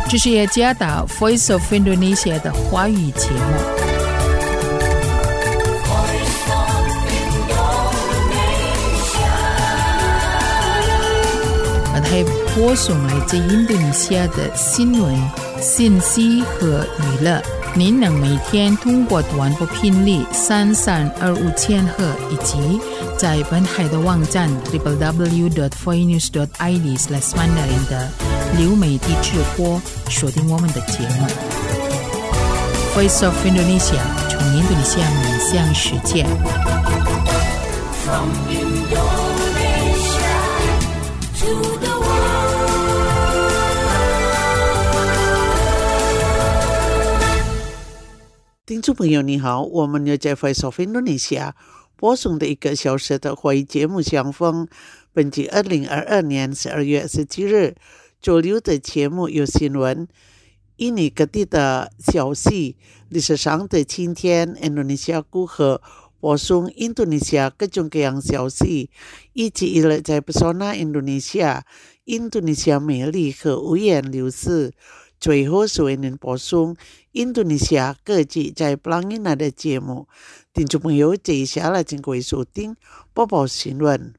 这是雅加达 Voice of Indonesia 的华语节目。还播送来自印度尼西亚的新闻、信息和娱乐。您能每天通过短波频率3325千赫以及在本海的网站 www.voinews.id/mandarin 的流媒体直播锁定我们的节目。Voice of Indonesia 从印度尼西亚面向世界。From Indonesia to the 听众朋友你好，我们又在 Voice of Indonesia 播送的1个小时的华语节目相逢。本集2022年12月27日主流的节目有新闻、印尼各地的消息、历史上的今天、印度尼西亚如何播送印度尼西亚各种各样消息，以及一直在 Pesona Indonesia 印度尼西亚美丽和无言流逝。最后是为您播送印度尼西亚各地在 Pelangina 的节目。听众朋友，接下来请各位收听播报新闻。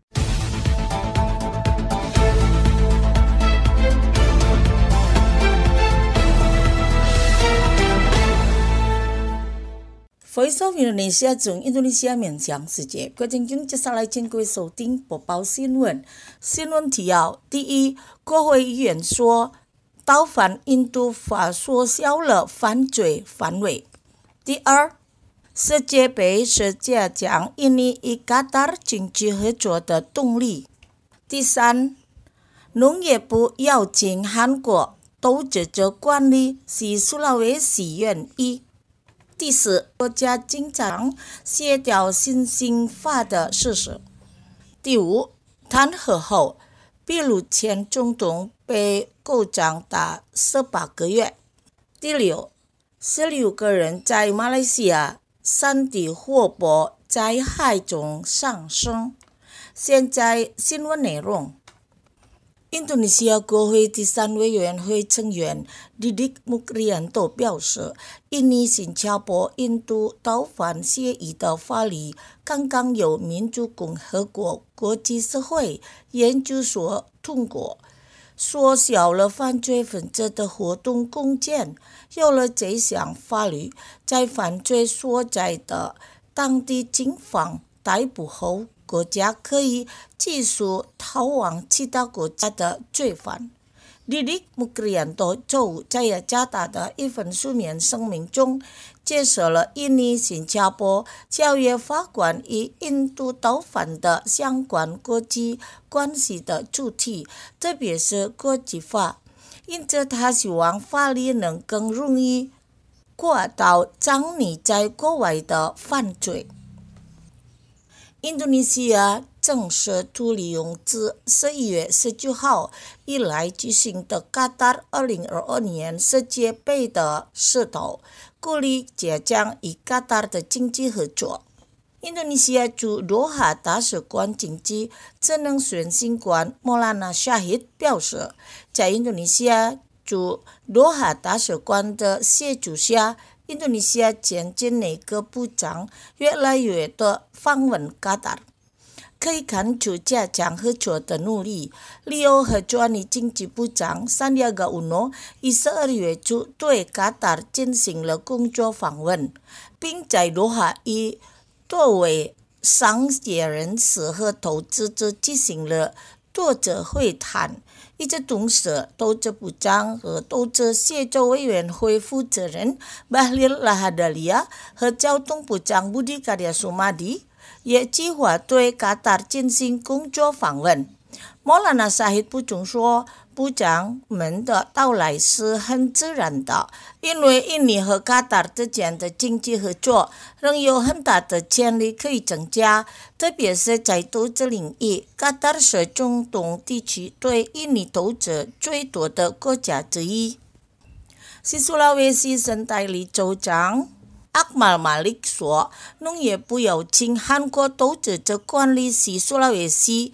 Voice of Indonesia 从印度尼西亚面向世界。各位接下来请各位收听播报新闻。新闻提要：第一，国会议员说倒反印度法缩小了犯罪范围。第二，世界杯是加强印尼与卡塔经济合作的动力。第三，农业部邀请韩国投资者管理西苏拉威西园艺。第四，国家经常协调新刑法的实施。第五，弹劾后秘鲁前总统被告长达18个月。第六，16个人在马来西亚山地火爆灾害中丧生。现在新闻内容。印度尼西亚国会第3委员会成员 Didik Mukrianto 表示，印尼、新加坡、印度倒反协议的法律刚刚由民主共和国国际社会研究所通过，缩小了犯罪分子的活动空间。有了这项法律，在犯罪所在的当地警方逮捕后，国家可以起诉逃往其他国家的罪犯。Didik Mukrianto 周五在雅加达的一份书面声明中介绍了印尼、新加坡教育法官与印度倒反的相关国际关系的主题，特别是国际法。因此他希望法律能更容易过到藏匿在国外的犯罪。印度尼西亚正式利用自11月19号以来举行的卡塔2022年世界杯的势头，鼓励加强与卡塔的经济合作。印度尼西亚驻多哈大使馆经济智能宣信官莫拉纳沙希表示，在印度尼西亚驻多哈大使馆的协助下，印度尼西亚前进内阁部长越来越多访问卡塔，可以看出加强合作的努力。利欧和专利经济部长Sandiaga Uno于12月初对卡塔进行了工作访问，并在多哈与多位商业人士和投资者进行了多次会谈。与此同时，投资部长和投资协作委员会负责人Bahlil Lahadalia和交通部长Budi Karya Sumadi也计划对卡塔进行工作访问。莫拉纳沙希补充说，部长们的到来是很自然的，因为印尼和卡塔之间的经济合作仍有很大的潜力可以增加，特别是在投资领域。卡塔是中东地区对印尼投资最多的国家之一。西苏拉威西省代理州长Akmal Malik 说，农业部邀请韩国投资者管理西苏拉威西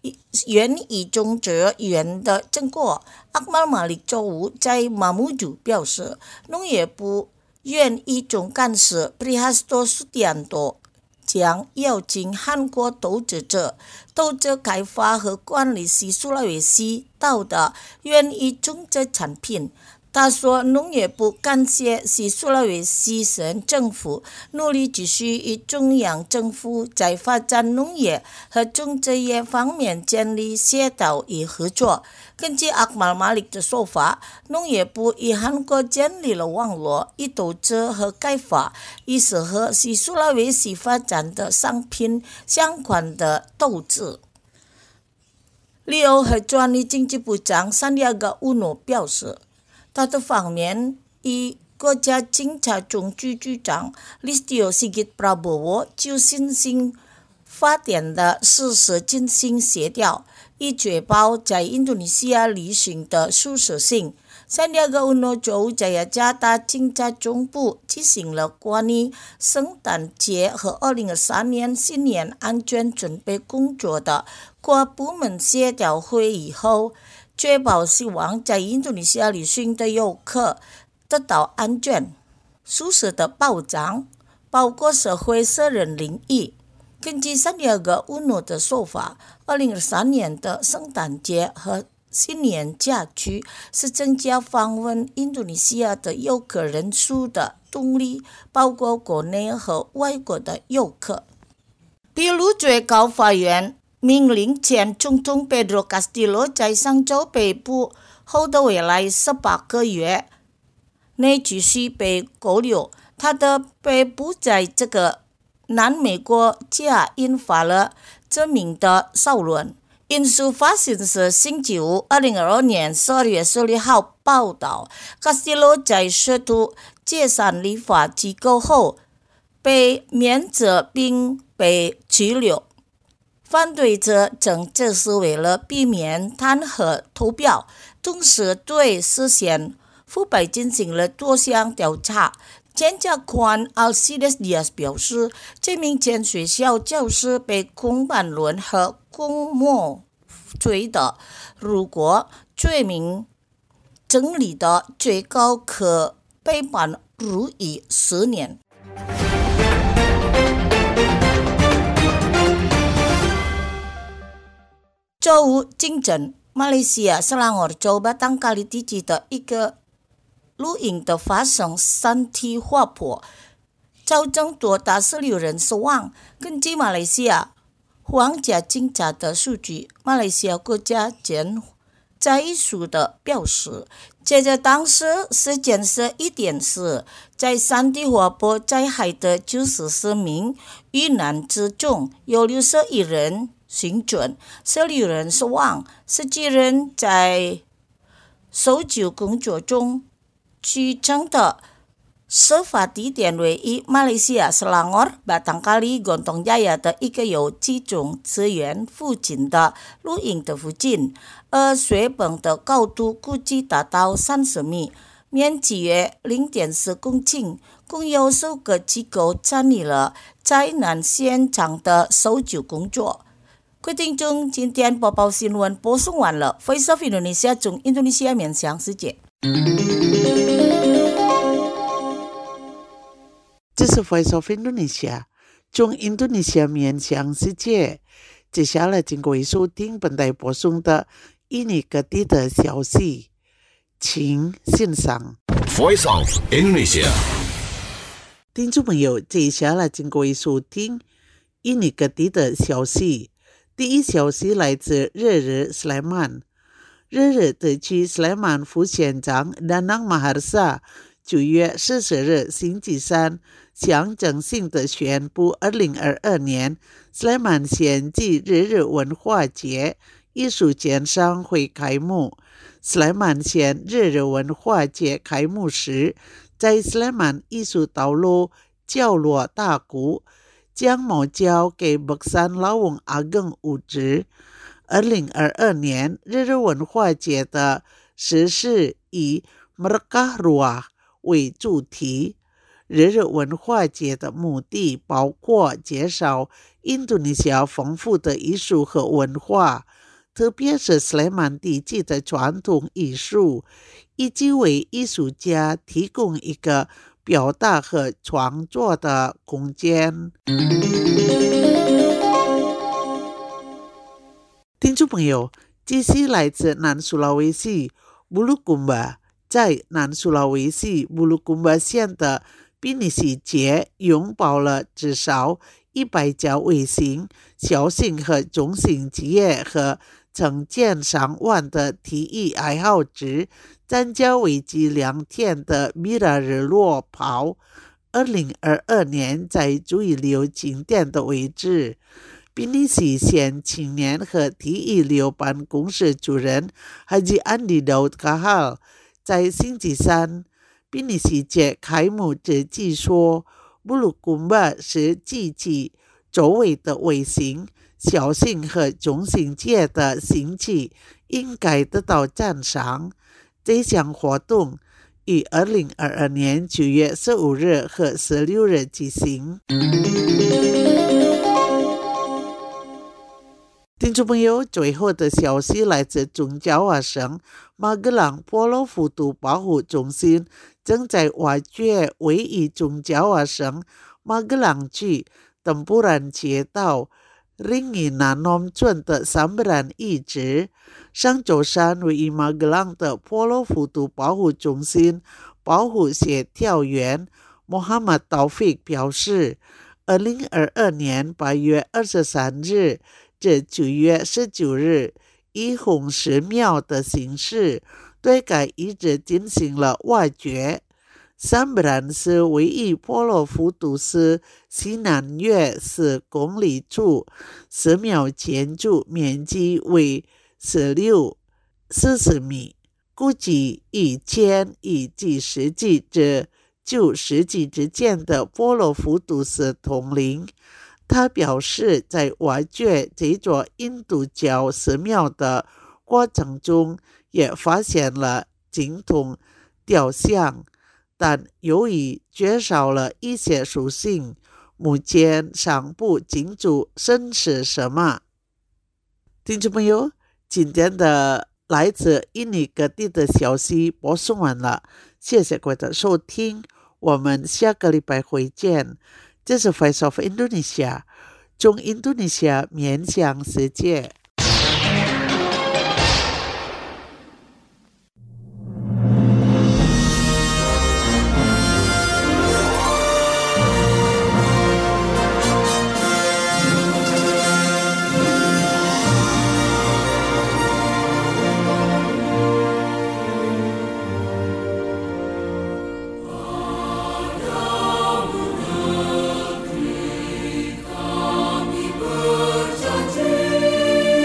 园艺种植园的经过，阿马马里周五在马木祖表示，农业部园艺总干事 Prihasto Sudianto 将邀请韩国投资者开发和管理西苏拉维西岛的园艺种植产品。他说，农业部感谢西苏拉维西省政府努力继续与中央政府在发展农业和种植业方面建立协调与合作。根据阿马马里的说法，农业部与韩国建立了网络，以投资和开发与适合西苏拉维西发展的商品相关的投资。旅游和专利经济部长Sandiaga Uno 表示，他的方面与国家警察总局局长 Listio Sigit Prabowo 就新兴发展的实施进行协调，以确保在印度尼西亚旅行的舒适性。Sandiaga Uno 周在雅加达警察总部进行了关于圣诞节和2023年新年安全准备工作的跨部门协调会议后，确保希望在印度尼西亚旅行的游客得到安全、舒适的保障，包括社会责任领域。根据Sandiaga Uno的说法，2023年的圣诞节和新年假期是增加访问印度尼西亚的游客人数的动力，包括国内和外国的游客。秘鲁最高法院命令前总统 Pedro Castillo 在上周被捕后的未来18个月内继续被勾留。他的被捕在这个南美国家引发了知名的讨论。因素发现是星期五2022年12月16号报道， Castillo 在试图解散立法机构后被免责并被拘留。反对者称这是为了避免弹劾投票，同时对事件腐败进行了多项调查。检察官 Alcides Diaz 表示，这名前学校教师被控叛乱和公谋罪的，如果罪名成立的，最高可被判入狱10年。周五清晨，马来西亚Selangor州Batang Kali地区的一个露营的发生山体滑坡，造成多达16人死亡。根据马来西亚皇家警察的数据，马来西亚国家检灾署的表示，截至当时时间是1点4，在山体滑坡灾害的94名遇难之中，有61人幸存，16人死亡，17人在搜救工作中。取证的事发地点位于马来西亚Selangor Batang Kali Gontong Jaya 的一个有集中资源附近的露营的附近，而水本的高度估计达到30米，面积约0.4公顷，共有10个机构参与了灾难现场的搜救工作。各位听众，今天播报新闻播送完了。Voice of Indonesia 从印度尼西亚面向世界。 这是 Voice of Indonesia 从印度尼西亚面向世界。接下来请各位收听本台播送的印尼各地的消息，请欣赏 Voice of Indonesia。 听众朋友，接下来请各位收听印尼各地的消息。第一消息来自日日 Sleman。 日日地区 Sleman 副县长 Danang Maharsa 9月40日星期三象征性的宣布2022年 Sleman 县际日日文化节艺术鉴赏会开幕。 Sleman 县日日文化节开幕时，在 Sleman 艺术道路角落大鼓，将木交给北山老翁阿更物质。2022年日日文化节的实施以 Merdeka Ruah 为主题。日日文化节的目的包括介绍印度尼西亚丰富的艺术和文化， 特别是斯莱曼地区的传统艺术，以及为艺术家提供一个表达和创作的空间。听众朋友，这是来自南苏拉威西布鲁贡巴，在南苏拉威西布鲁贡巴县的比尼西街拥抱了至少100家微型、小型和中型企业和成千上万的体育爱好者参加为期2天的米拉日落跑。2022年在主流景点的位置，比尼西县青年和体育流办公室主任Haji Andi Daud Kahal在星期三比尼西节开幕之际说，布鲁贡巴是积极周围的微型、小型和中型企业的兴起应该得到赞赏。这项活动于2022年9月15日和16日举行。听众朋友，最后的消息来自中爪哇省马格朗波罗浮屠保护中心正在挖掘位于中爪哇省马格朗区登布兰街道林伊南农村的300遗址。上周三，位于马格朗的波罗浮屠保护中心保护协调员穆罕默德道菲表示，2022年8月23日至9月19日，以红石庙的形式对该遗址进行了挖掘。300是位于波罗浮屠市西南约4公里处，寺庙建筑面积为1640米，估计以前与几世纪至9世纪之间的波罗浮屠市同龄。他表示，在挖掘这座印度教寺庙的过程中，也发现了青铜雕像，但由于缺少了一些属性，目前尚不清楚生是什么。听众朋友，今天的来自印尼各地的消息播送完了，谢谢各位的收听，我们下个礼拜会见。这是 Voice of Indonesia， 从印度尼西亚面向世界。 Berjanji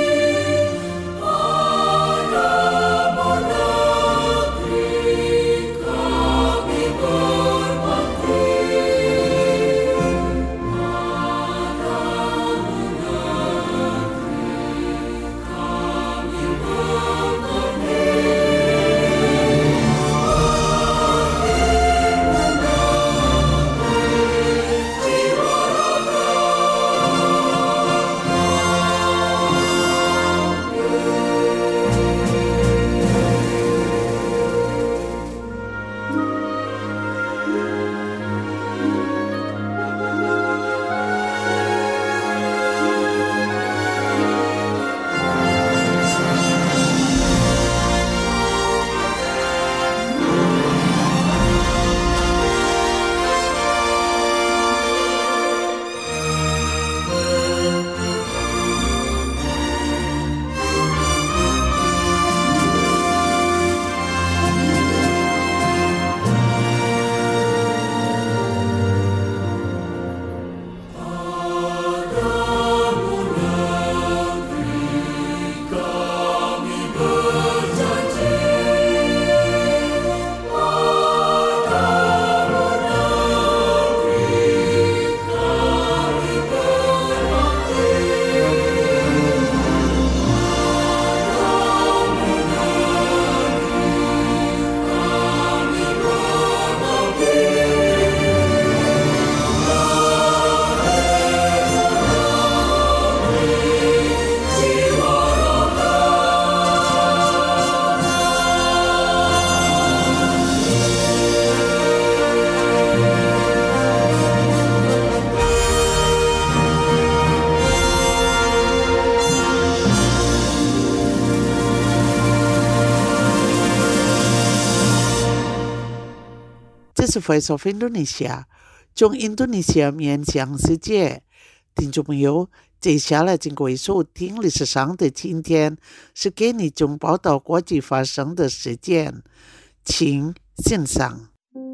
是 Voice of Indonesia， 从印度尼西亚面向世界。听众朋友，接下来经过收听历史上的今天，是给你从报道国际发生的事件，请欣赏。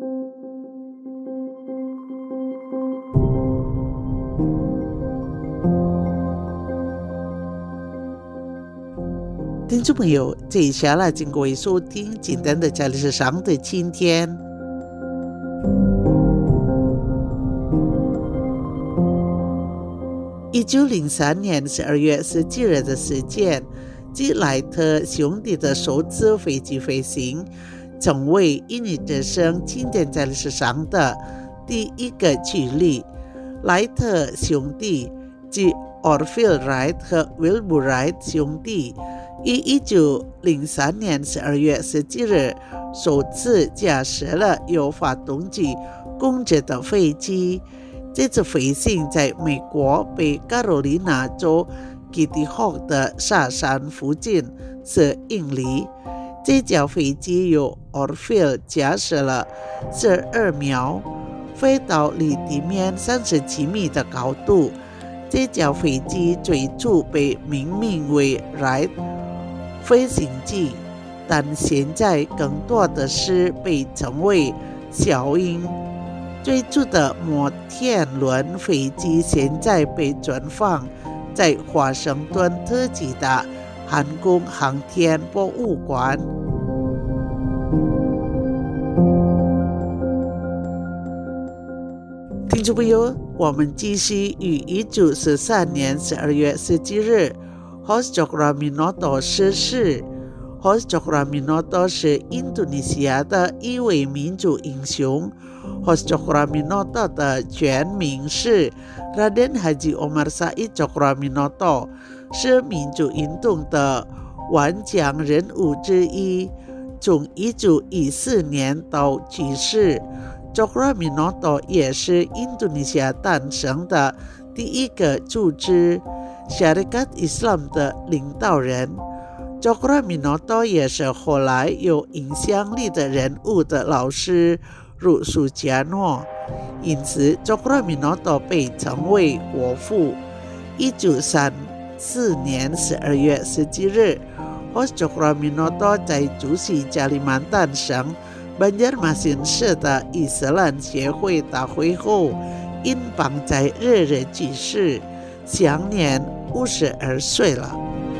听众朋友，接下来经过收听简单的历史上的今天。1903年12月17日的事件，即莱特兄弟的首次飞机飞行，成为印尼之声经典在历史上的第一个举例。莱特兄弟即 Orville Wright 和 Wilbur Wright 兄弟于1903年12月17日首次驾驶了有发动机供着的飞机。这次飞行在美国北卡罗里纳州 Kitty Hawk 的沙山附近10英里。这架飞机由 Orville 驾驶了12秒，飞到离地面37米的高度。这架飞机最初被命名为 Wright 飞行机，但现在更多的是被称为小鹰。最初的摩天轮飞机现在被存放在华盛顿特级的航空航天博物馆。听众朋友，我们继续于1913年12月17日 Hos Cokroaminoto 逝世。Hos Cokroaminoto 是印度尼西亚的一位民族英雄。Hos Cokroaminoto 的全名是 Raden Haji Omar Said Cokroaminoto， 是民主运动的顽强人物之一。从1914年到去世， Cokroaminoto 也是印度尼西亚诞生的第一个组织 Syarikat Islam 的领导人。Cokroaminoto 也是后来有影响力的人物的老师，如苏加诺，因此 Cokroaminoto 被称为国父。1934年12月17日 Hos Cokroaminoto 在主席加里曼丹省Banjarmasin市的伊斯兰协会大会后，因病在日去世，享年52岁了。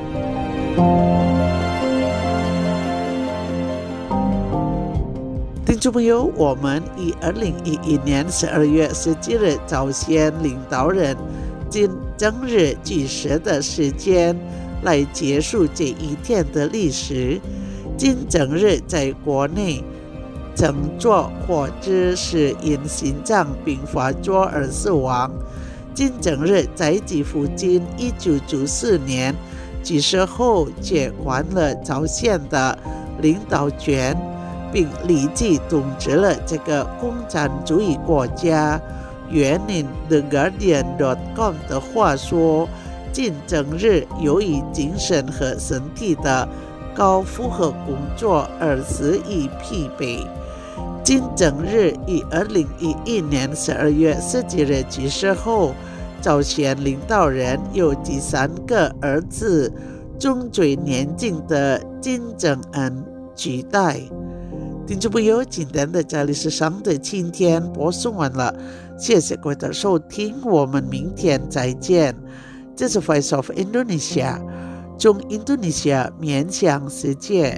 听众朋友，我们以2011年12月17日朝鲜领导人金正日去世的时间来结束这一天的历史。金正日在国内乘坐火车时因心脏病发作而死亡。金正日在其父亲1994年去世后接管了朝鲜的领导权，并立即统治了这个共产主义国家。援引 TheGuardian.com 的话说，金正日由于精神和身体的高负荷工作而死于疲惫。金正日于2011年12月17日去世后，朝鲜领导人由第三个儿子中最年轻的金正恩取代。听众朋友，今天的这里是上的今天播送完了，谢谢各位的收听，我们明天再见。这是 Voice of Indonesia， 从印度尼西亚面向世界。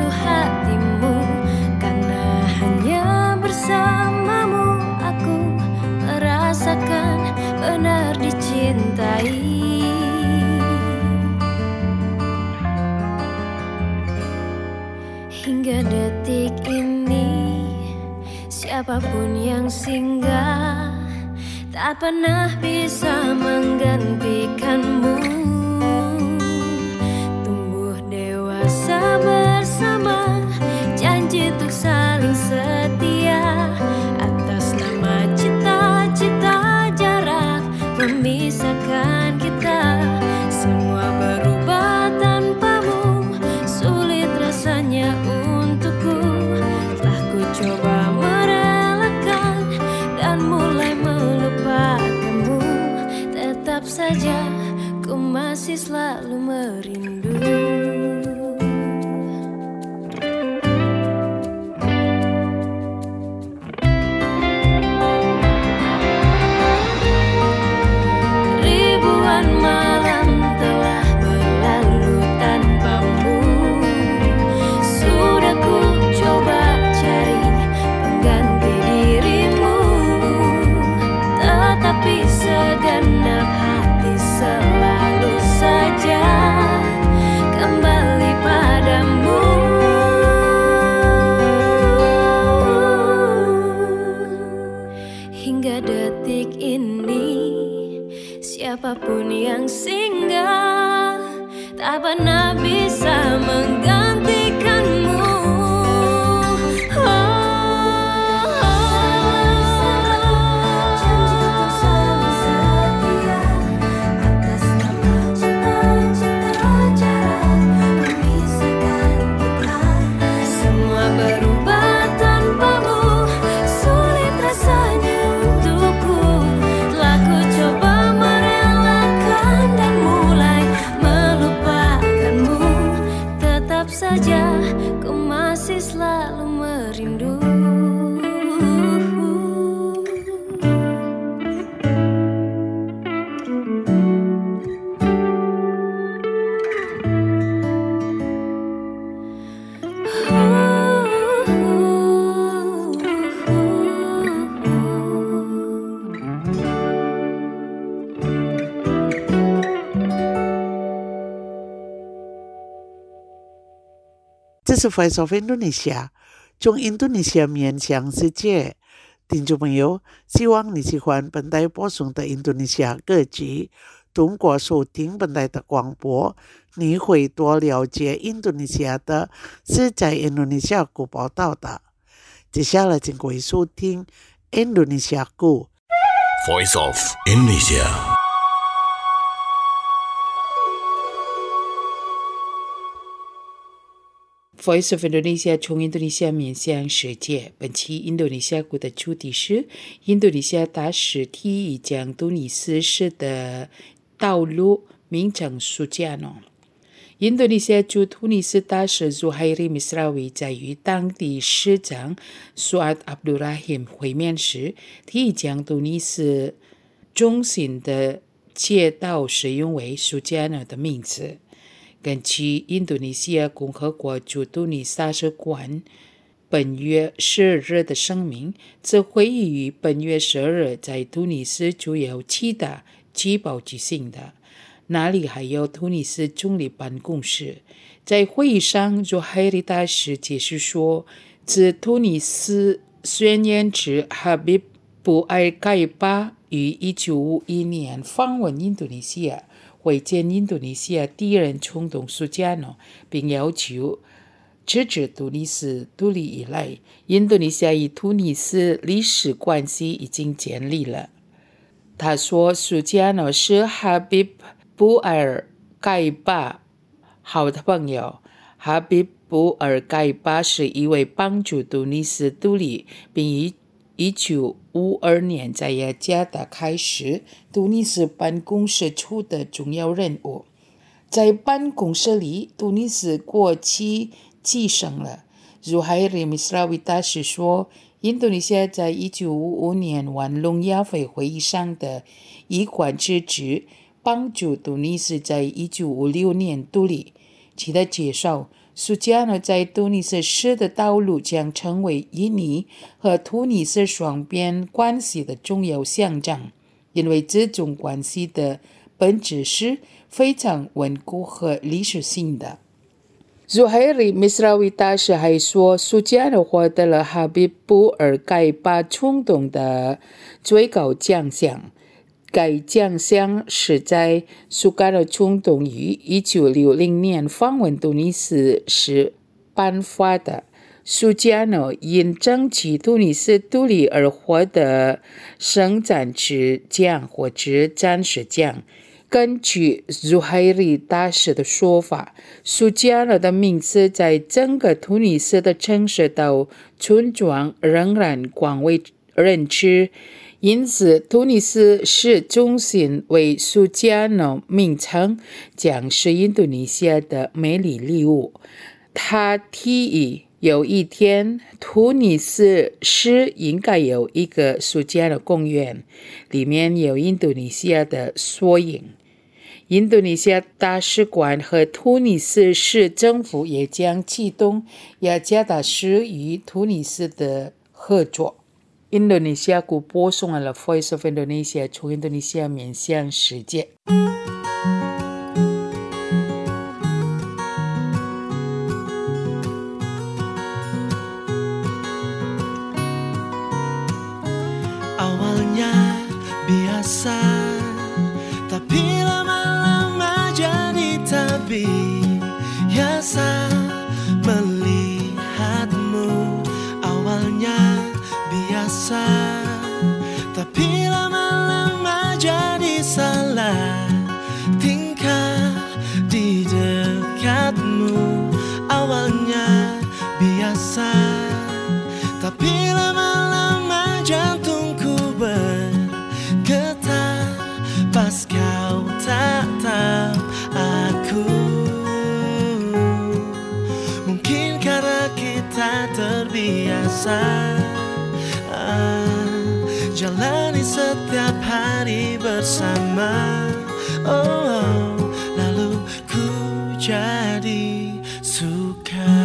seluruh hatimu, karena hanya bersamamu aku merasakan benar dicintai. Hingga detik ini, siapapun yang singgah tak pernah bisa menggantikanmu. Tumbuh dewasa bersama, janji untuk saling setia. Atas nama cita-cita, jarak memisahkan kita. Semua berubah tanpamu, sulit rasanya untukku. Telah ku coba merelakan dan mulai melupakanmu, tetap saja ku masih selalu merindu. Ribuan malam telah berlalu tanpamu. Sudah ku coba cari pengganti dirimu, tetapi segenap hati selalu saja kembali padamu. Hingga detik ini, siapapun yang singgah tak pernah bisa menggantikanmu. Semua berubah tanpamu, sulit rasanya untukku. Telah ku coba merelakan dan mulai melupakanmu, tetap saja ku masih selalu merindu. 这是 Voice of Indonesia， 从印度尼西亚面向世界。听众朋友，希望你喜欢本台播送的印度尼西亚歌曲。通过收听本台的广播，你会多了解印度尼西亚的是在印度尼西亚国报道的。接下来请各位收听印度尼西亚歌。 Voice of Indonesia. Voice of Indonesia 从印度尼西亚面向世界。本期印度尼西亚国的主题是印度尼西亚大使提议将突尼斯市的道路名称苏加诺。印度尼西亚驻突尼斯大使 Zuhairi Misrawi 在与当地市长 Suad Abdul Rahim 会面时，提议将突尼斯中心的街道使用为苏加诺的名字。根据印度尼西亚共和国驻突尼斯大使馆本月12日的声明，此会议于本月12日在突尼斯主要7大机构举行的，那里还有突尼斯总理办公室。在会议上，Zuhairi大使解释说，自突尼斯宣言之哈比布尔盖巴于1951年访问印度尼西亚，会见印度尼西亚第一任总统苏加诺，并要求支持突尼斯独立以来，印度尼西亚与突尼斯历史关系已经建立了。他说，苏加诺是哈比布尔盖巴好的朋友。哈比布尔盖巴是一位帮助突尼斯独立，并于1952年在雅加达开始突尼斯办公室处的重要任务。在办公室里，突尼斯国旗继承了。Zuhairi Misrawi 大使说，印度尼西亚在1955年万隆亚非会议上的一贯支持，帮助突尼斯在1956年独立。其他介绍， 苏加诺在突尼斯市的道路将成为印尼和突尼斯双边关系的重要象征，因为这种关系的本质是非常稳固和历史性的。Zuhairi Misrawi大使还说，苏加诺获得了哈比布尔盖巴冲动的最高奖项。该奖项是在苏加诺冲动于1960年访问突尼斯时颁发的。苏加诺因争取突尼斯独立而获得圣战之奖或者战士奖。根据 Zuhairi 大使的说法，苏加诺的名字在整个突尼斯的城市到村庄仍然广为人知，因此突尼斯市中心为苏加诺名称将是印度尼西亚的美丽礼物。他提议有一天突尼斯市应该有一个苏加诺公园，里面有印度尼西亚的缩影。印度尼西亚大使馆和突尼斯市政府也将启动雅加达市与突尼斯的合作。Indonesia ku posong ala Voice of Indonesia 从印度尼西亚面向世界。 Awalnya biasa, tapi lama-lama jadi terbiasa melihatmu. Awalnya biasa, tapi lama-lama jadi salah tingkah di dekatmu. Awalnya biasa, tapi lama-lama jantungku bergetar pas kau tatap aku. Mungkin karena kita terbiasa jalani setiap hari bersama. Lalu ku jadi suka.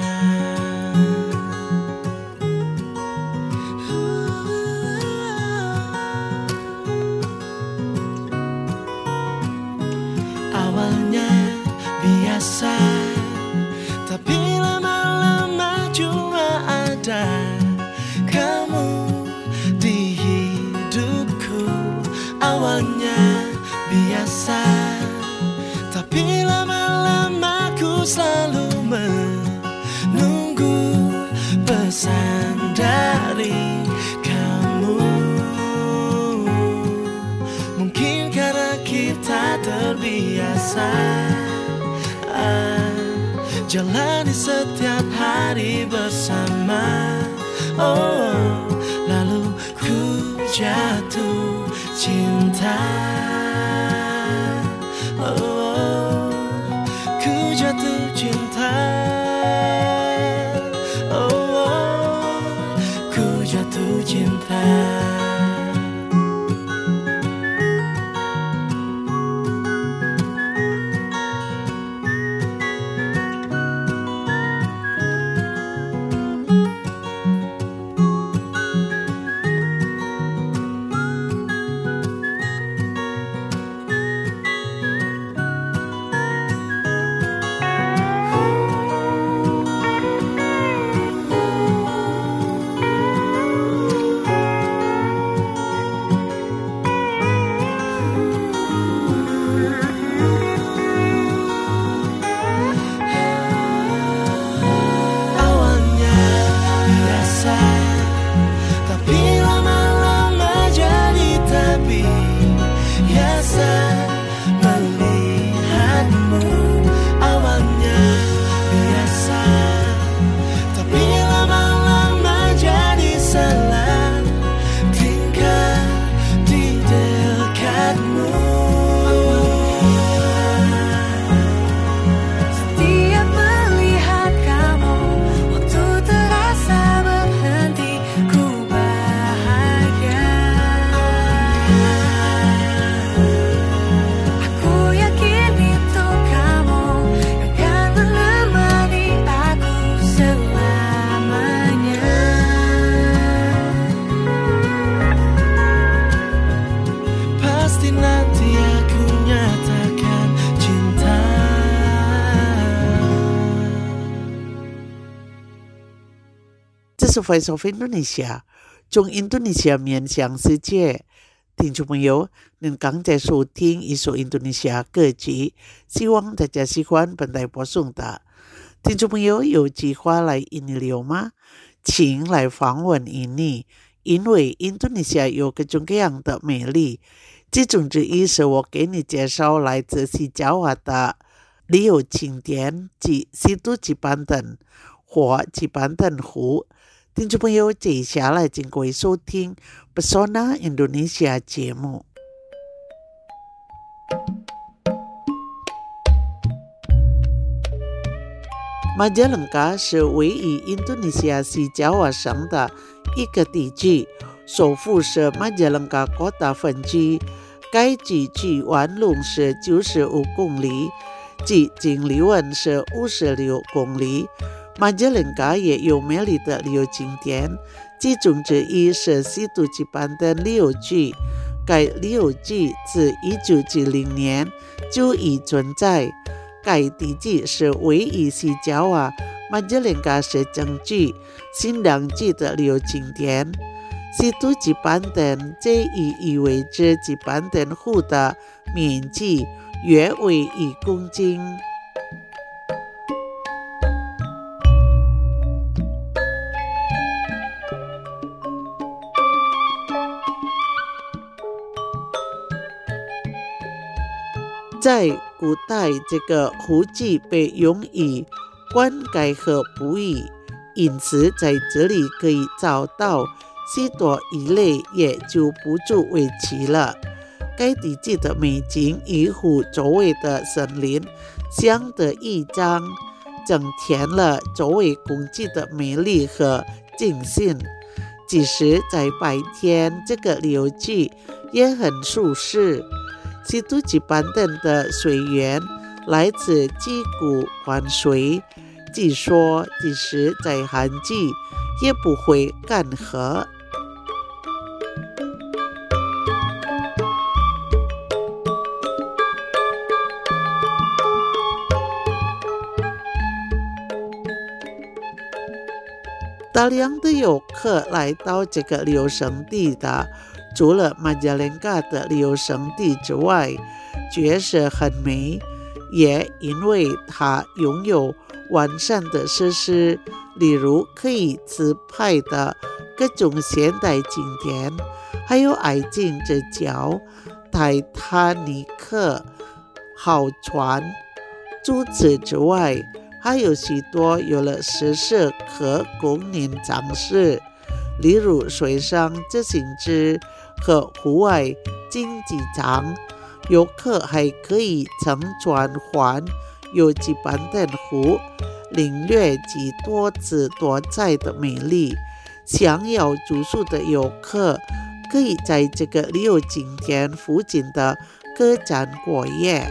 Awalnya biasa, tapi lama-lama cuma ada kamu di hidupku. Awalnya biasa, tapi lama-lama ku selalu menunggu pesan dari kamu. Mungkin karena kita terbiasa jalani setiap hari bersama. Lalu ku jatuh cinta. Ku jatuh cinta. Ku jatuh cinta. 是 Voice of Indonesia， 从印度尼西亚面向世界。听众朋友，您刚在收听一首印度尼西亚歌曲，希望大家喜欢本台播送的。听众朋友有计划来印尼旅游吗？请来访问印尼，因为印度尼西亚有各种各样的美丽，其中之一是我给你介绍来自西爪哇的旅游景点及西都吉班登或吉班登湖。听众朋友，接下来请各位收听 Pesona Indonesia 节目。马加伦嘎是位于印度尼西亚西爪哇省的一个地区，首府是马加伦嘎国大分区。该地距万隆是95公里，距金利文是56公里。马加伦嘎也有美丽的旅游景点，其中之一是西都吉班登旅游区。该旅游区自1970年就已存在。该地区是位于西爪哇马加伦嘎市政区新良区的旅游景点。西都吉班登这意味着吉班登湖的面积约为1公顷。在古代，这个湖区被用于灌溉和捕鱼，因此在这里可以找到许多鱼类，也就不足为奇了。该地区的美景与湖周围的森林相得益彰，增添了周围空气的美丽和静兴。即使在白天，这个旅游区也很舒适。西都吉班登的水源来自几股关水，据说即使在旱季也不会干涸。大量的游客来到这个旅游胜地的，除了马加伦嘎的旅游胜地之外，确实很美，也因为它拥有完善的设施，例如可以自拍的各种现代景点，还有爱情之桥、泰坦尼克号船。除此之外，还有许多有了设施可供您尝试，例如水上自行车和户外竞技场。游客还可以乘船环游吉班登湖，领略其多姿多彩的美丽。想要住宿的游客可以在这个旅游景点附近的客栈过夜。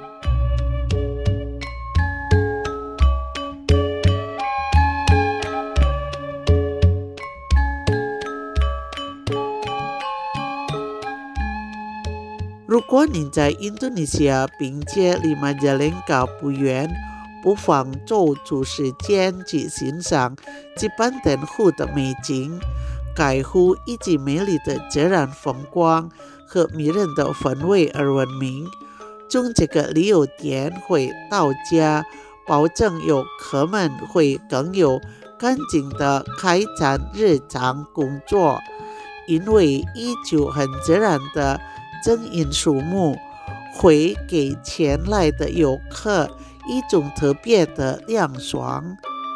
如果您在印度尼西亚并且离马加伦嘎不远，不妨抽出时间去欣赏吉班登湖的美景。该湖以及美丽的自然风光和迷人的氛围而闻名。从这个旅游点会到家，保证游客们会更有干净的开展日常工作，因为依旧很自然的正因树木会给前来的游客一种特别的凉爽。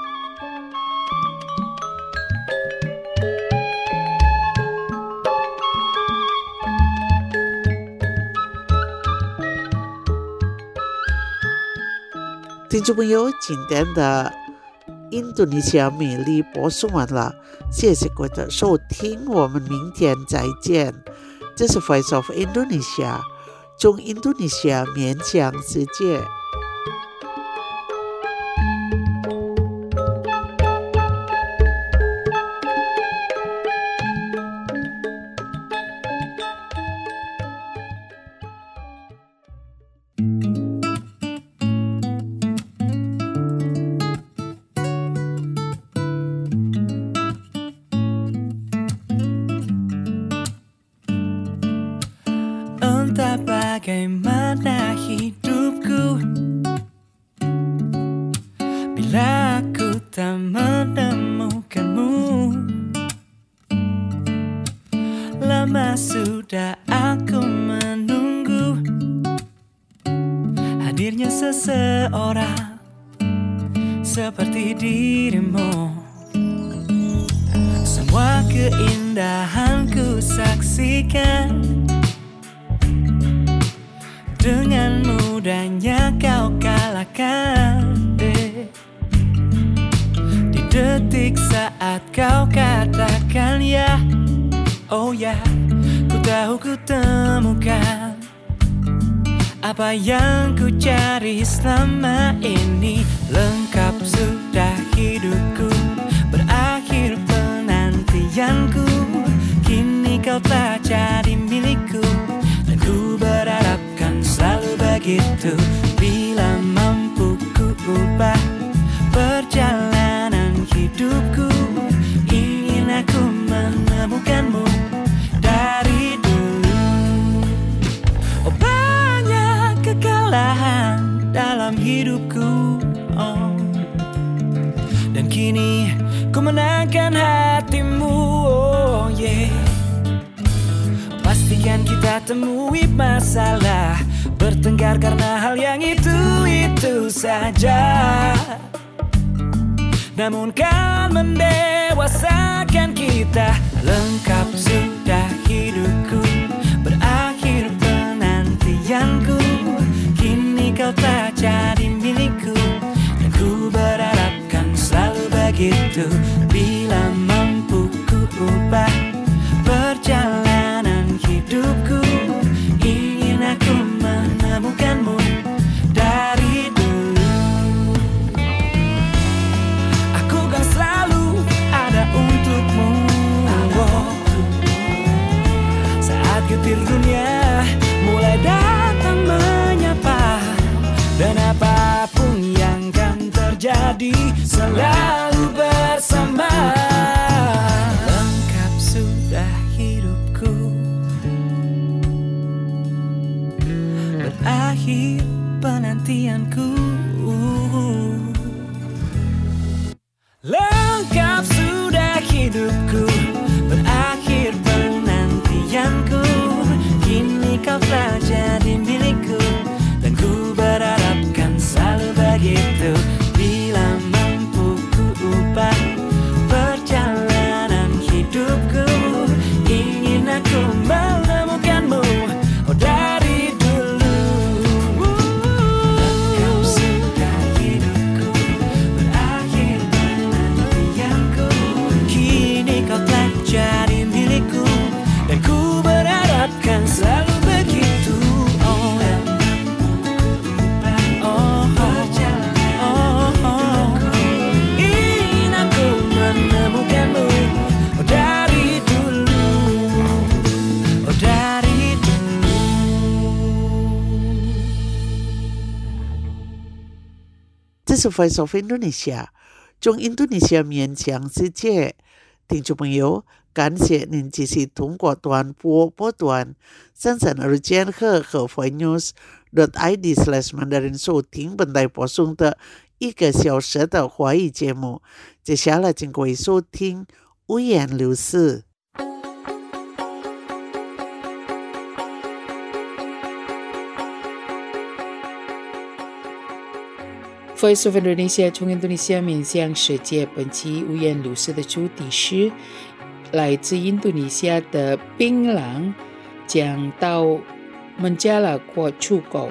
听众朋友，今天的印度尼西亚美丽播送完了，谢谢各位的收听，我们明天再见。这是 Voice of Indonesia， 从印度尼西亚面向世界。 warna hidupku. Bila aku tak menemukanmu, lama sudah aku menunggu hadirnya seseorang seperti dirimu. Semua keindahan ku saksikan, dengan mudahnya kau kalahkan. Di detik saat kau katakan ya, oh ya, ku tahu ku temukan apa yang ku cari selama ini. Lengkap sudah hidupku, berakhir penantianku. Kini kau telah jadi milikku, dan ku berharapkan selalu begitu. Bila mampu ku ubah perjalanan hidupku, ingin aku menemukanmu dari dulu. Oh, banyak kekalahan dalam hidupku, oh, dan kini ku menangkan hatimu, oh yeah. Pastikan kita temui masalah, bertengkar karena hal yang itu saja. Namun kan mendewasakan kita. Lengkap sudah hidupku, berakhir penantianku. Kini kau tak jadi milikku, dan ku berharapkan selalu begitu. Bila mampu ku ubah perjalanan hidupku, ingin aku menemukanmu dari dulu. Aku kan selalu ada untukmu, oh. Saat getir dunia mulai datang menyapa, dan apapun yang kan terjadi selalu bersama. Lengkap sudah hidupku, berakhir penantianku. Lengkap sudah hidupku, berakhir penantianku. Kini kau telah jadi milikku, dan ku berharapkan selalu begitu. Bila mampu ku ubah perjalanan hidupku, ingin aku menemukanmu, oh dari dulu. Lengkap sudah hidupku, berakhir penantianku. Kini kau telah jadi milikku, dan ku berharapkan selalu begitu. Oh, oh, oh, oh. Ingin aku menemukanmu, oh dari dulu, oh dari dulu. 这是 Voice of Indonesia， 中印度尼西亚面向世界。听众朋友，感谢您继续通过短波波段32千赫和 voinews.id/mandarin 收听本台播送的1个小时的华语节目。接下来请各位收听五颜六色。 Voice of Indonesia 从印度尼西亚面向世界，本期五颜六色的主题是来自印度尼西亚的槟榔将到孟加拉国出口。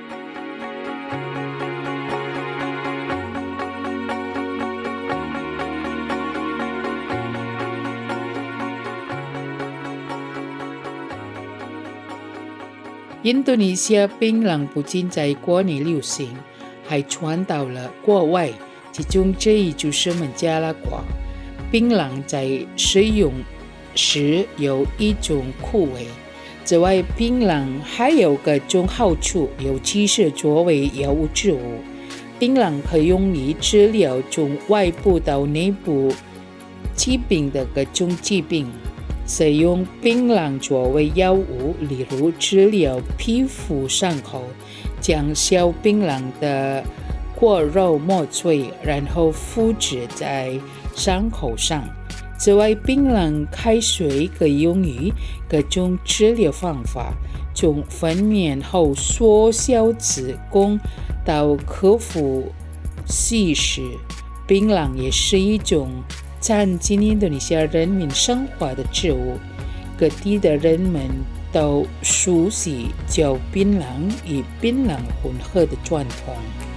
印度尼西亚槟榔不仅在国内流行，还传到了国外，其中之一就是孟加拉国。槟榔在食用时有一种苦味，此外，槟榔还有各种好处，尤其是作为药物植物。槟榔可用于治疗从外部到内部疾病的各种疾病， 使用槟榔作为药物，例如治疗皮肤伤口，将小槟榔的果肉磨碎，然后敷制在伤口上。此外，槟榔开水可用于各种治疗方法，从分娩后缩小子宫到克服细石。槟榔也是一种掺进印度尼西亚人民生活的植物，各地的人们都熟悉嚼槟榔与槟榔混合的传统。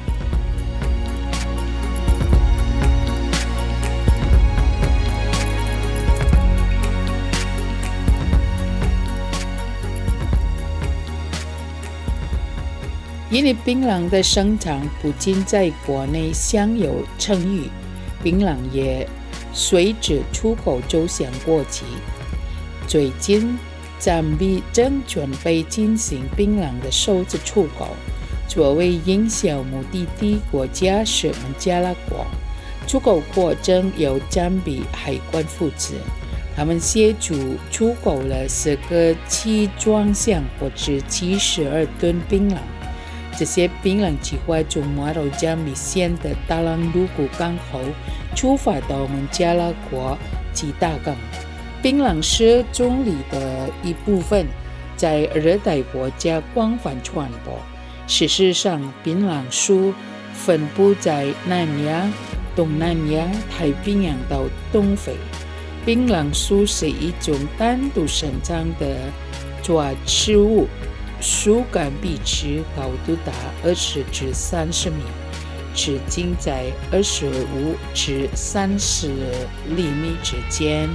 因为槟榔的生产不仅在国内享有盛誉，槟榔也随着出口走向国际。最近，赞比正准备进行槟榔的首次出口，作为营销目的地国家是孟加拉国。出口过程由赞比海关负责，他们协助出口了10个集装箱或者72吨槟榔。这些槟榔计划从马六甲米县的达朗鲁古港口出发到孟加拉国及大港。槟榔是种里的一部分，在热带国家广泛传播。事实上，槟榔树分布在南亚、东南亚、太平洋到东非。槟榔树是一种单独生长的植物，树干笔直，高度达20至30米，直径在25至30厘米之间。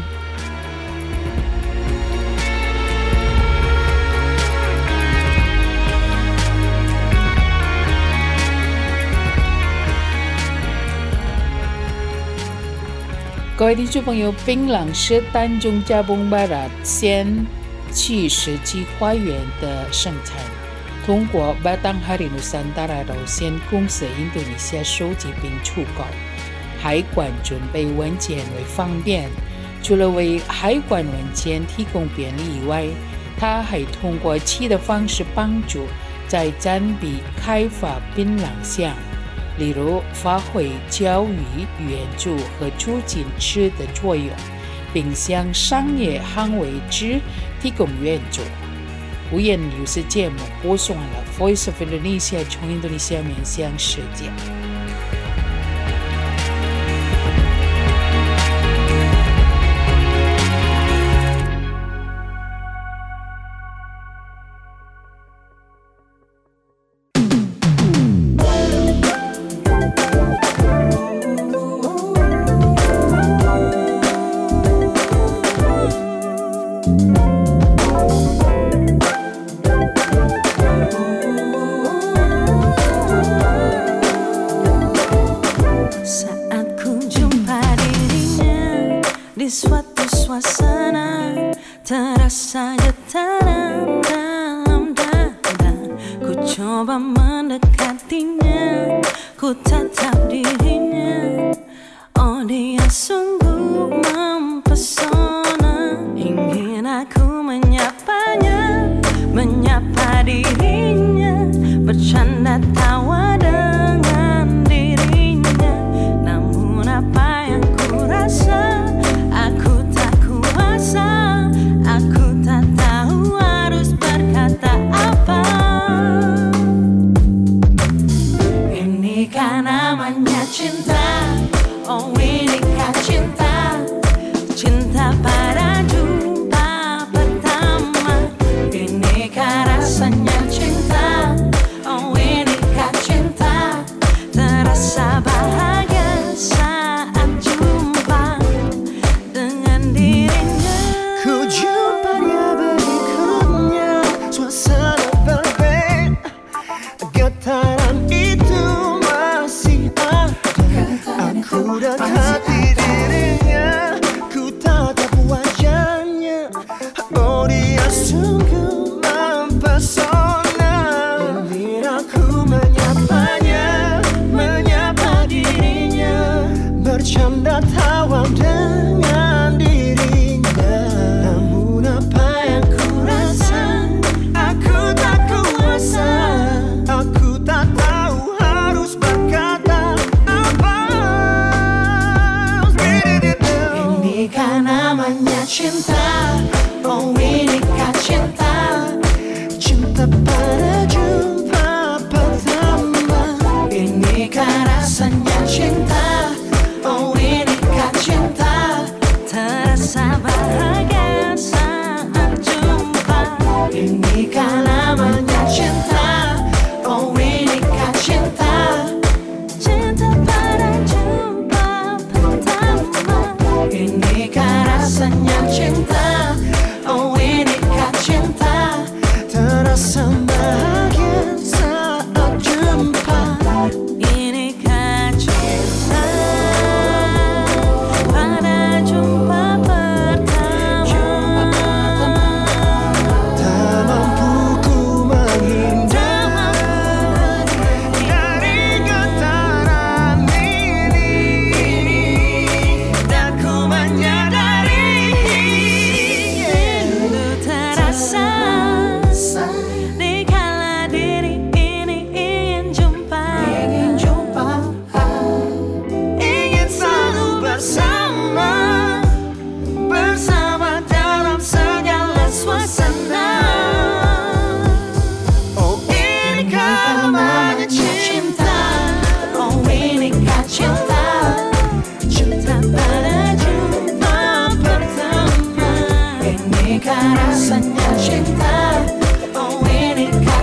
各位听众朋友，槟榔是丹中加邦巴拉县70级花园的生产，通过巴当哈里努山达拉柔县公司印度尼西亚收集并出口。海关准备文件为方便，除了为海关文件提供便利以外，它还通过其他方式帮助在赞比开发槟榔项，例如发挥教育、援助和促进吃的作用，并向商业行为之提供援助。无言뉴스节目播送完了 Voice of Indonesia 从印度尼西亚面向世界。 Suatu suasana terasa getaran dalam dada. Ku coba mendekatinya, ku tatap dirinya. Oh, dia sungguh mempesona. Ingin aku menyapanya, menyapa dirinya, bercanda tawa dengan dirinya. Namun apa yang ku rasa, aku tak kuasa, aku tak tahu harus berkata apa. Inikah namanya cinta? Oh, inikah cinta? Cinta pada jumpa pertama. Inikah rasanya cinta? Oh, inikah cinta? Terasa bahagia saat jumpa dengan dirinya. Ku jumpanya berikutnya, suasana berbeda, getaran itu masih ada. Aku dekati dirinya, ku tatap wajahnya. Oh, dia sungguh mempesona. Ingin aku menyapanya, menyapa dirinya, bercanda tawa dengan dirinya.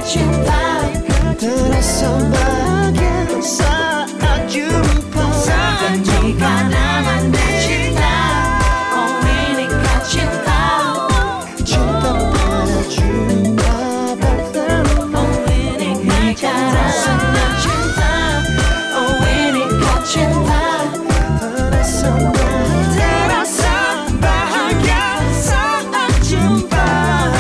cinta terasa bahagia saat jumpa. Dan jika namanya cinta, oh inikah cinta. Cinta pada jumpa pertama. Oh inikah rasanya cinta. Oh inikah cinta. Terasa bahagia saat jumpa.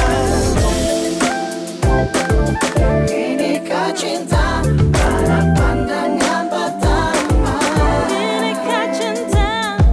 Inikah cinta pada pandangan pertama. Inikah cinta.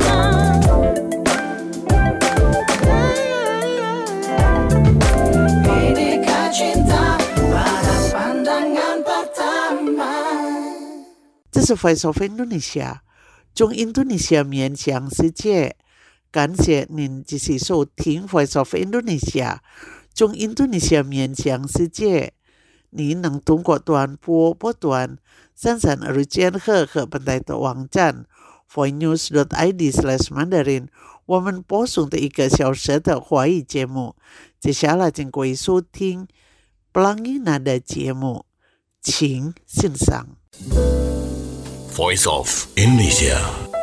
Inikah cinta pada pandangan pertama. 这是 Voice of Indonesia， 中印度尼西亚面向世界。感谢您继续收听 Voice of Indonesia， 中印度尼西亚面向世界。您能通过短波波段33千赫和本台的网站 voinews.id/mandarin， 我们播送的1个小时的华语节目。接下来请各位收听 Pelangi Nada 节目，请欣赏。 Voice of Indonesia.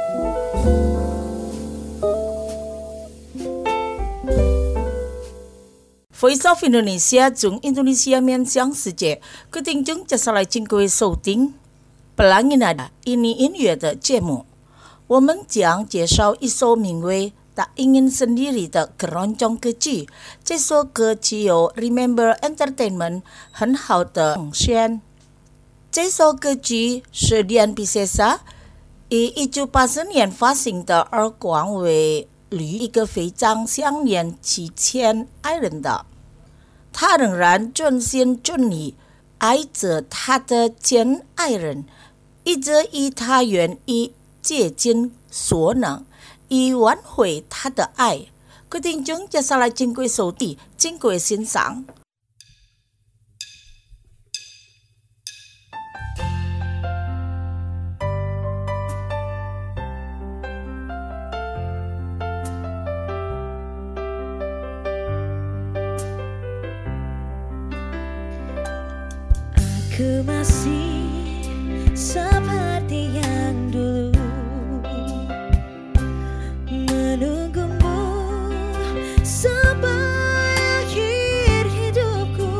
Voice of Indonesia 中印度尼西亚面向世界，各位听众接下来请各位收听 Pelangi Nada 印尼音乐的节目。我们将介绍一首名为《Tak Ingin Sendiri》的keroncong歌曲。这首歌曲由 Remember Entertainment 很好的呈现。这首歌曲是Dian Piscesa以1980年发行的耳光为吕一个非常想念其前爱人的。他仍然专心专意爱着他的前爱人，一直以他愿意竭尽所能以挽回他的爱。各位听众接下来请各位收听，请各位欣赏。 Aku masih seperti yang dulu menunggumu sampai akhir hidupku.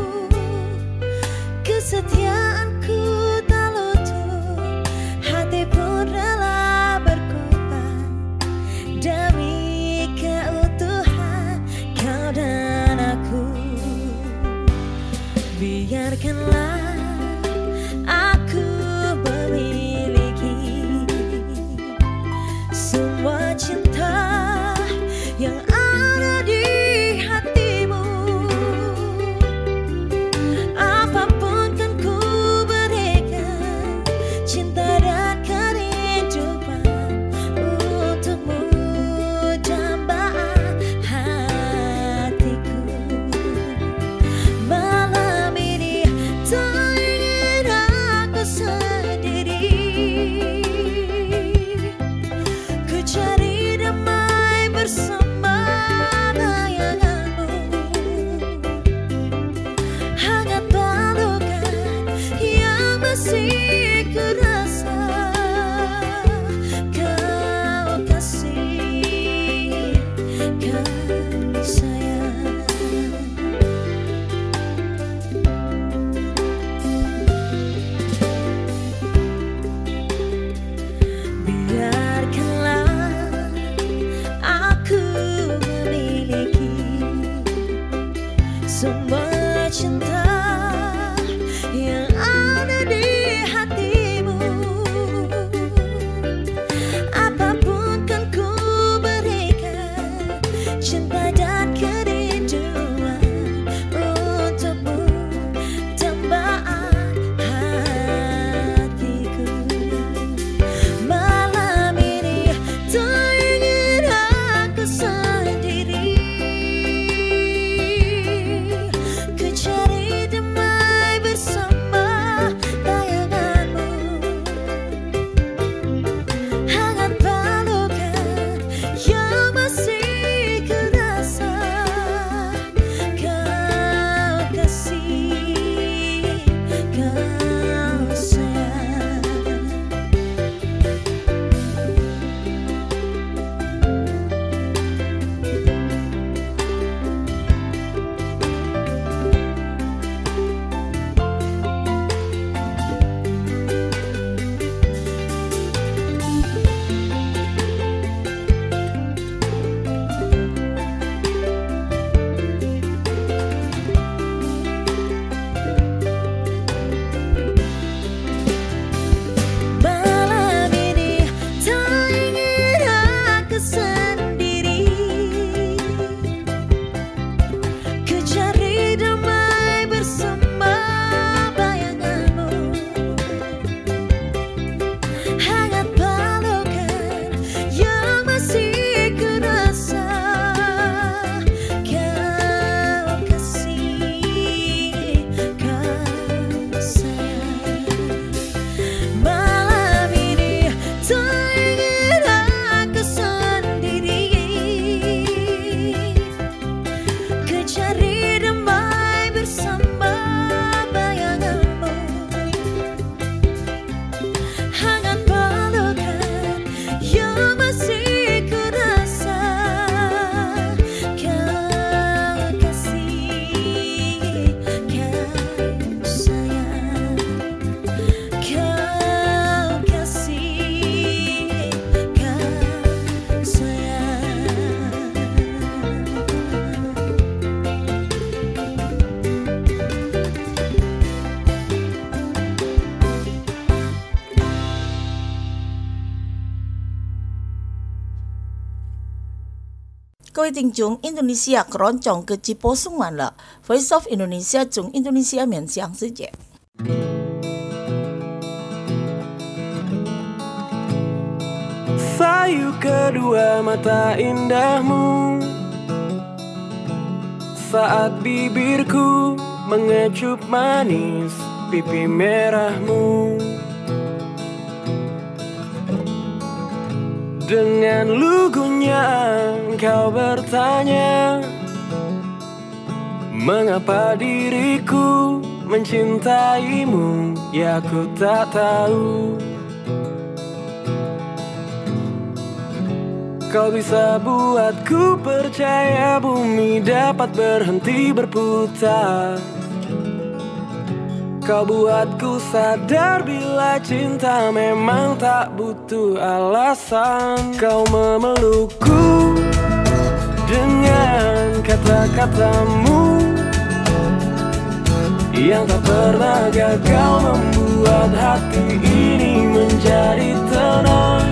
Kesetiaanku tak luntur, hati pun rela berkorban demi keutuhan kau dan aku. Biarkanlah aku memiliki semua cinta yang ada di hatimu. Apapun kan ku berikan, cinta dan kehidupan untukmu, dambaan hatiku. Malam ini tak ingin aku sendiri, ku cari damai bersama bayanganmu. Hangat pelukan yang masih ku rasa, kau kasih, kau sayang. Biarkanlah aku memiliki semua cinta yang ada di hatimu. 各位听众，印度尼西亚keroncong ke直播送完了 Voice of Indonesia 从印度尼西亚面向世界。 Sayu kedua mata indahmu saat bibirku mengecup manis pipi merahmu. Dengan lugunya engkau bertanya, mengapa diriku mencintaimu, ya ku tak tahu. Kau bisa buatku percaya bumi dapat berhenti berputar. Kau buatku sadar bila cinta memang tak butuh alasan. Kau memelukku dengan kata-katamu yang tak pernah gagal membuat hati ini menjadi tenang.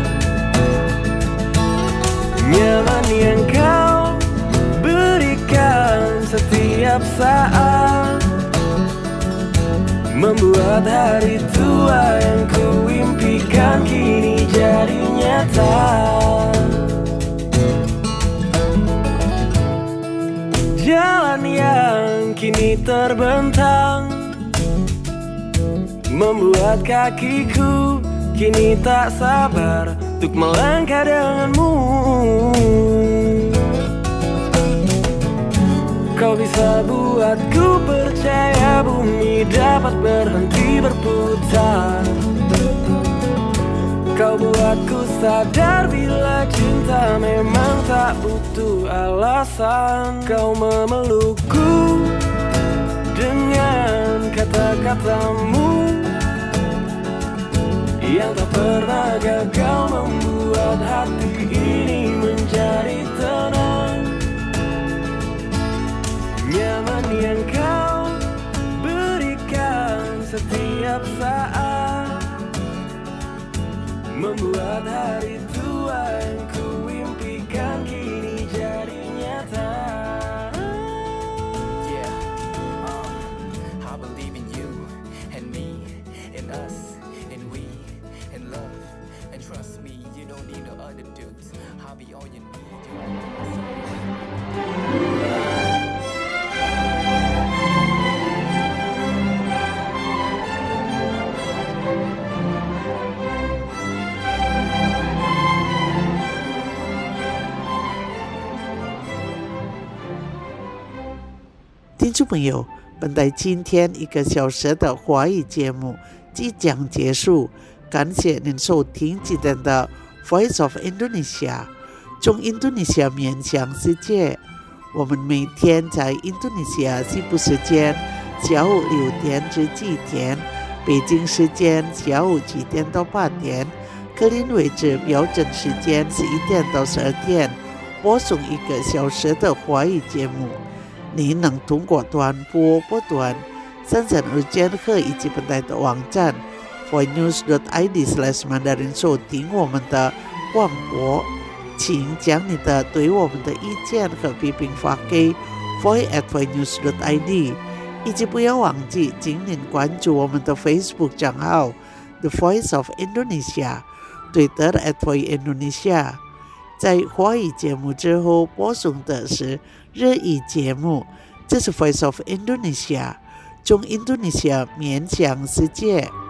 Nyaman yang kau berikan setiap saat membuat hari tua yang ku impikan kini jadi nyata. Jalan yang kini terbentang membuat kakiku kini tak sabar untuk melangkah denganmu. Kau bisa buatku percaya bumi dapat berhenti berputar. Kau buatku sadar bila cinta memang tak butuh alasan. Kau memelukku dengan kata-katamu yang tak pernah gagal membuat hati ini menjadi tenang. Nyaman yang kau berikan setiap saat membuat hari tua yang ku impikan kini jadi nyata. Yeah, I believe in you and me and us and we and love and trust me, you don't need no other dudes. I'll be all you need. 听众朋友，本台今天1个小时的华语节目即将结束，感谢您收听今天的 Voice of Indonesia 从印度尼西亚面向世界。我们每天在印度尼西亚西部时间下午6点至7点，北京时间下午7点到8点，格林威治标准时间11点到12点，播送1个小时的华语节目。您能通过短波波段33日间和以及本台的网站 voinews.id/mandarin 收听我们的广播。请将你的对我们的意见和批评发给 voice@voinews.id， 以及不要忘记请您关注我们的 Facebook 账号 The Voice of Indonesia， Twitter @voiceindonesia。在华语节目之后播送的是日语节目，这是 Voice of Indonesia， 从印度尼西亚面向世界。